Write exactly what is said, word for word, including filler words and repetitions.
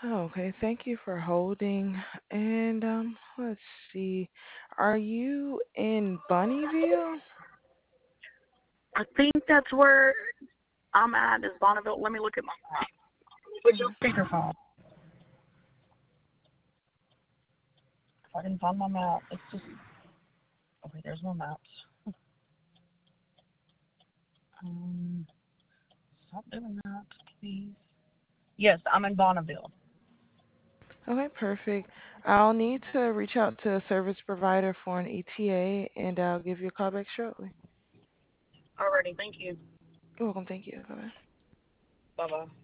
Okay, thank you for holding. And um, let's see. Are you in Bunnyville? I think that's where I'm at is Bonneville. Let me look at my map. Put your Okay. speakerphone. If I can find my map, it's just. Okay, there's my maps. Um, stop doing that, please. Yes, I'm in Bonneville. Okay, perfect. I'll need to reach out to a service provider for an E T A, and I'll give you a call back shortly. Alrighty, thank you. You're welcome. Thank you. Bye. Bye bye.